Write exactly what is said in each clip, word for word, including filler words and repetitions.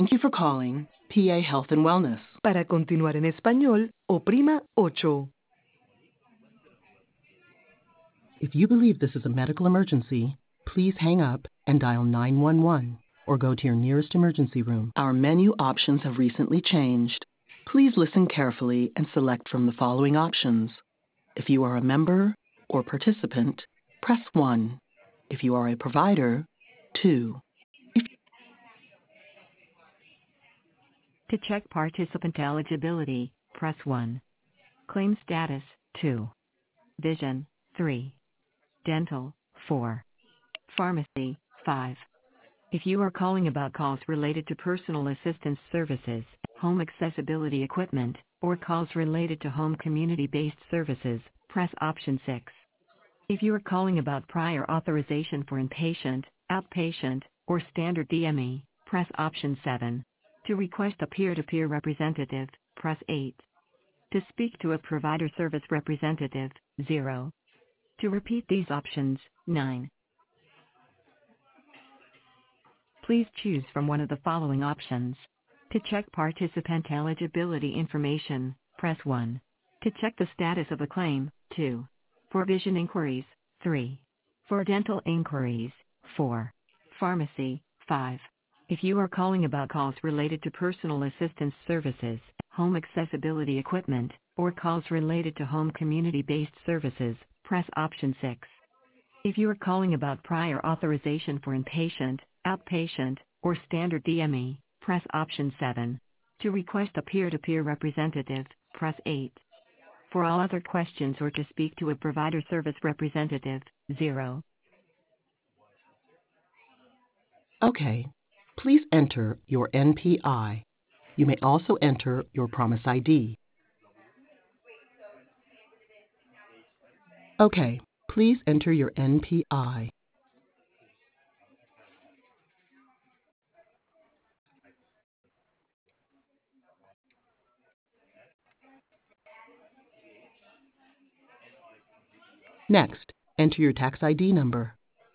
Thank you for calling P A Health and Wellness. Para continuar en español, oprima ocho. If you believe this is a medical emergency, please hang up and dial nine one one or go to your nearest emergency room. Our menu options have recently changed. Please listen carefully and select from the following options. If you are a member or participant, press one. If you are a provider, two. If To check participant eligibility, press one. Claim status, two. Vision, three. Dental, four. Pharmacy, five. If you are calling about calls related to personal assistance services, home accessibility equipment, or calls related to home community-based services, press option six. If you are calling about prior authorization for inpatient, outpatient, or standard D M E, press option seven. To request a peer-to-peer representative, press eight. To speak to a provider service representative, zero. To repeat these options, nine. Please choose from one of the following options. To check participant eligibility information, press one. To check the status of a claim, two. For vision inquiries, three. For dental inquiries, four. Pharmacy, five. If you are calling about calls related to personal assistance services, home accessibility equipment, or calls related to home community-based services, press option six. If you are calling about prior authorization for inpatient, outpatient, or standard D M E, press option seven. To request a peer-to-peer representative, press eight. For all other questions or to speak to a provider service representative, zero. Okay, please enter your N P I. You may also enter your Promise I D. Okay, please enter your N P I. Next, enter your tax I D number.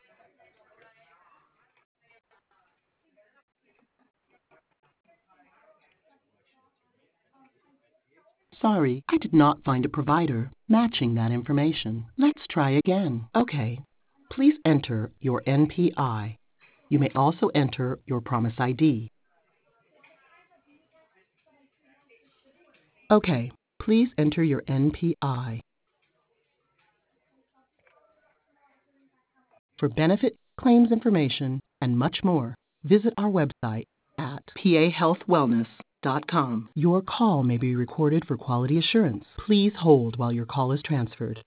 Sorry, I did not find a provider matching that information. Let's try again. Okay, please enter your N P I. You may also enter your Promise I D. Okay, please enter your N P I. For benefit claims information and much more, visit our website at p a health wellness dot com. Your call may be recorded for quality assurance. Please hold while your call is transferred.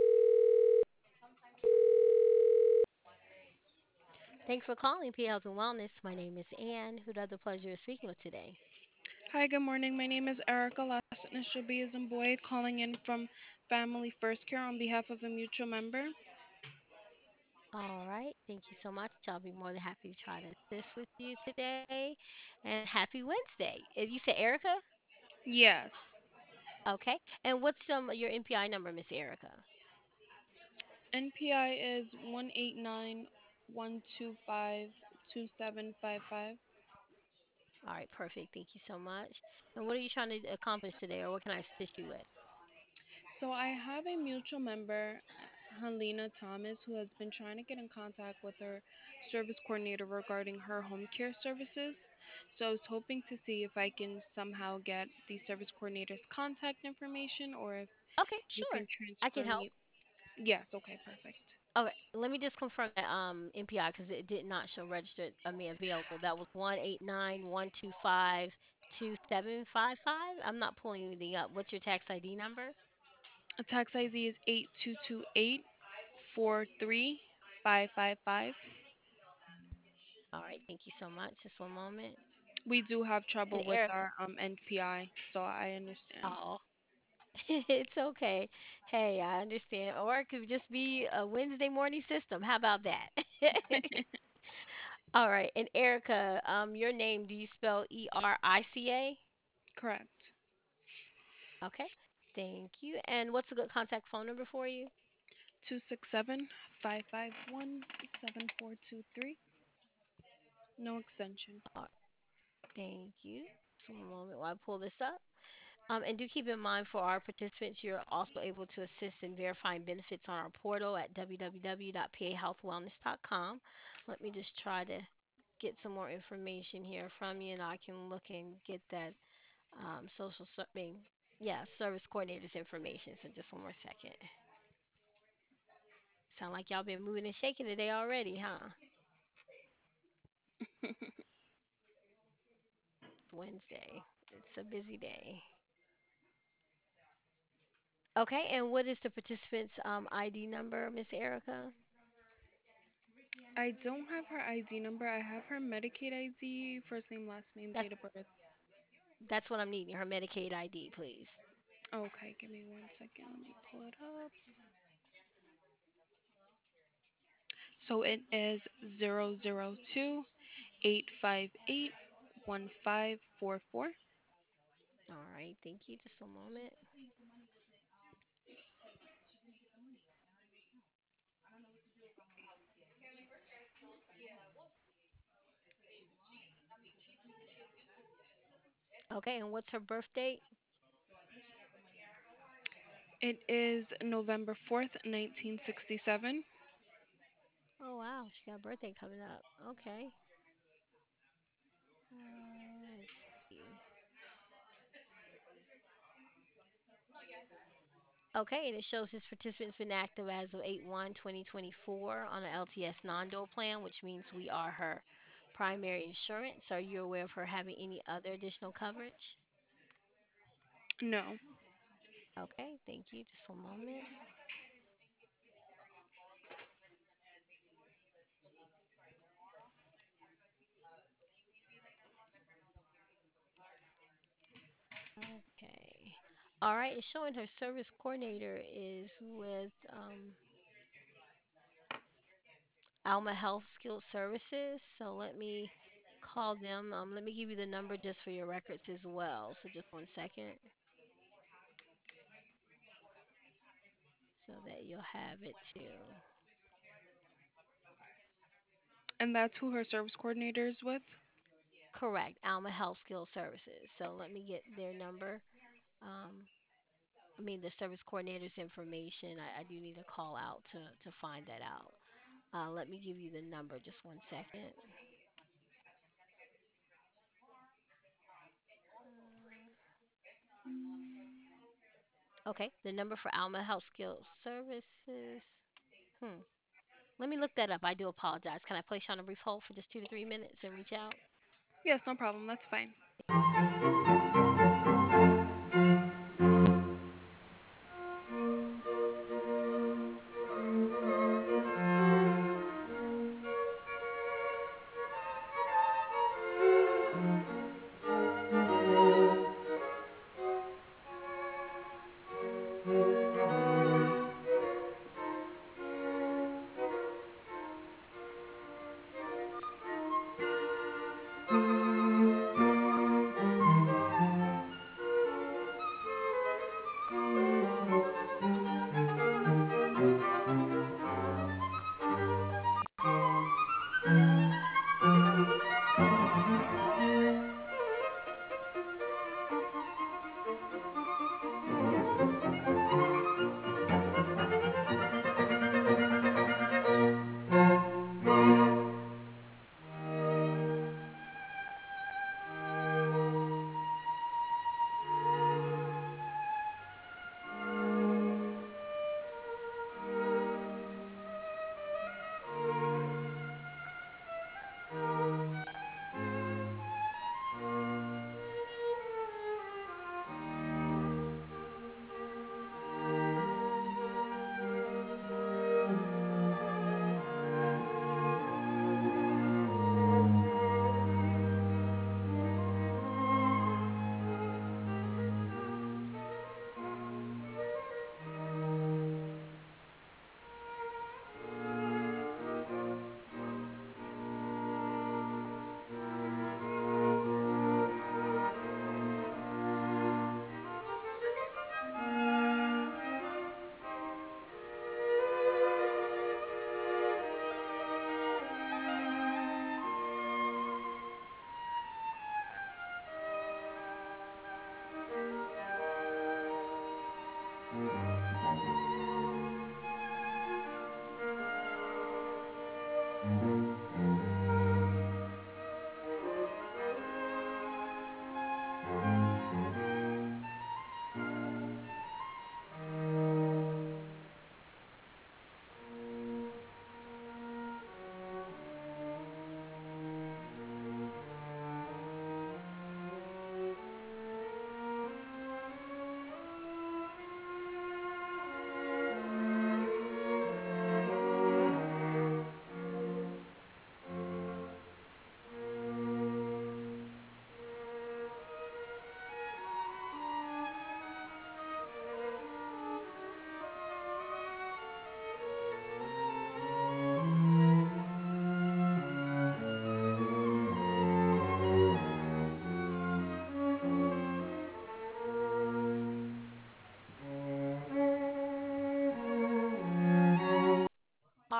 Thanks for calling P Health and Wellness. My name is Anne. Who do I have the pleasure of speaking with today? Hi, good morning. My name is Erica, last initial B as in Boyd, calling in from Family First Care on behalf of a mutual member. All right. Thank you so much. I'll be more than happy to try to assist with you today. And happy Wednesday. Uh, You said Erica? Yes. Okay. And what's um your N P I number, Miss Erica? N P I is one eight nine one two five two seven five five. All right. Perfect. Thank you so much. And what are you trying to accomplish today, or what can I assist you with? So I have a mutual member, Helena Thomas, who has been trying to get in contact with her service coordinator regarding her home care services. So I was hoping to see if I can somehow get the service coordinator's contact information or if Okay. you Sure. can I can transfer help. me. Yes, okay, perfect. Okay. Let me just confirm that um N P I because it did not show registered. I mean available. That was one eight nine one two five two seven five five. I'm not pulling anything up. What's your tax I D number? A tax I D is eight two two eight four three five five five. All right, thank you so much. Just one moment. We do have And trouble with Erica, our um N P I, so I understand. oh, it's okay. Hey, I understand. Or it could just be a Wednesday morning system. How about that? All right, and Erica, um, your name, do you spell E R I C A? Correct. Okay, thank you. And what's a good contact phone number for you? Two six seven five five one seven four two three. No extension. Thank you. Just one moment while I pull this up. Um, and do keep in mind for our participants, you're also able to assist in verifying benefits on our portal at w w w dot p a health wellness dot com. Let me just try to get some more information here from you, and I can look and get that um, social, ser- I mean, yeah, service coordinator's information. So just one more second. Sound like y'all been moving and shaking today already, huh? It's Wednesday. It's a busy day. Okay, and what is the participant's um, I D number, Miss Erica? I don't have her I D number. I have her Medicaid I D, first name, last name, That's date of birth. that's what I'm needing. Her Medicaid I D, please. Okay, give me one second. Let me pull it up. So it is zero zero two eight five eight one five four four. All right, thank you. Just a moment. Okay, and what's her birth date? It is November fourth, nineteen sixty-seven. Oh wow, she got a birthday coming up. Okay. Uh, let's see. Okay, and it shows this participant's been active as of eight one twenty twenty-four on an L T S non-dole plan, which means we are her primary insurance. Are you aware of her having any other additional coverage? No. Okay, thank you. Just one moment. Okay. All right, it's showing her service coordinator is with um, Alma Health Skilled Services. So let me call them. Um, let me give you the number just for your records as well. So just one second so that you'll have it too. And that's who her service coordinator is with? Correct, Alma Health Skilled Services. So let me get their number. Um, I mean the service coordinator's information. I, I do need to call out to to find that out. Uh, let me give you the number. Just one second. Okay, the number for Alma Health Skilled Services. Hmm. Let me look that up. I do apologize. Can I place you on a brief hold for just two to three minutes and reach out? Yes, no problem. That's fine.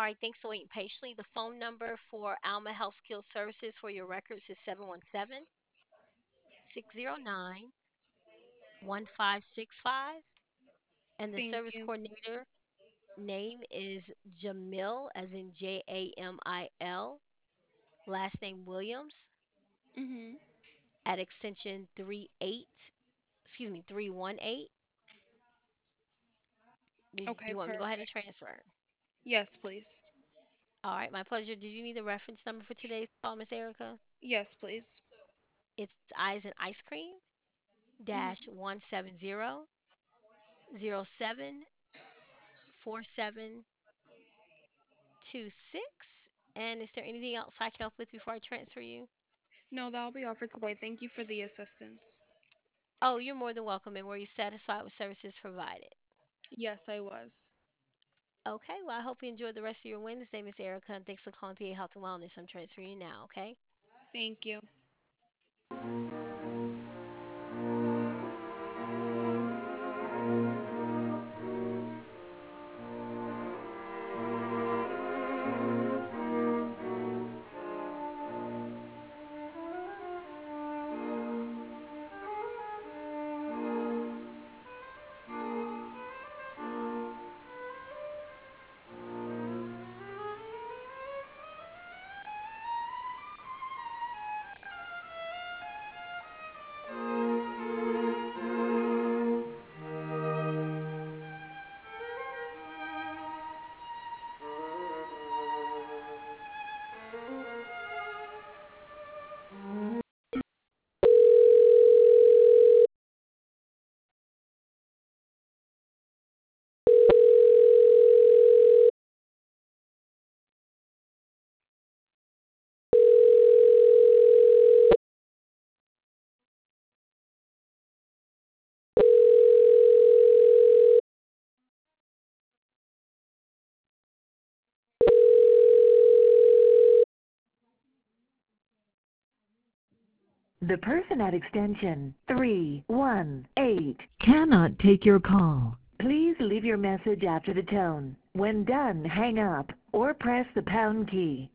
right, thanks for waiting patiently. The phone number for Alma Health Skills Services for your records is seven one seven, six zero nine, one five six five, and the Thank service you. coordinator name is Jamil, as in J A M I L, last name Williams, Mhm. at extension three eight, excuse me, three one eight. Do do Okay, you want me to go ahead and perfect. transfer? Yes, please. All right, my pleasure. Did you need the reference number for today's call, Miss Erica? Yes, please. It's Eyes and Ice Cream dash Mhm. one seven zero zero seven four seven two six. And is there anything else I can help with before I transfer you? No, that'll be all for today. Thank you for the assistance. Oh, you're more than welcome. And were you satisfied with services provided? Yes, I was. Okay, well, I hope you enjoy the rest of your Wednesday, Miss Erica, and thanks for calling P A Health and Wellness. I'm transferring you now, okay? Thank you. The person at extension three one eight cannot take your call. Please leave your message after the tone. When done, hang up or press the pound key.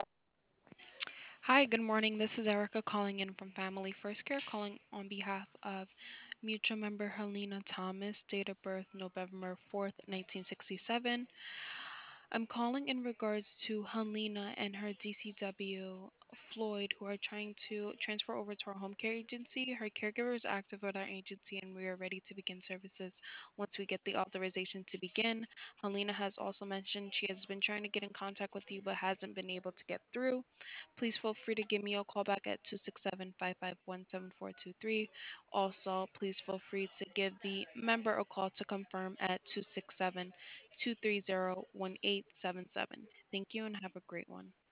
Hi, good morning. This is Erica calling in from Family First Care, calling on behalf of mutual member Helena Thomas, date of birth November fourth, nineteen sixty-seven. I'm calling in regards to Helena and her D C W Floyd, who are trying to transfer over to our home care agency. Her caregiver is active with our agency, and we are ready to begin services once we get the authorization to begin. Helena has also mentioned she has been trying to get in contact with you but hasn't been able to get through. Please feel free to give me a call back at two six seven, five five one, seven four two three. Also, please feel free to give the member a call to confirm at two six seven, two three zero, one eight seven seven. Thank you and have a great one.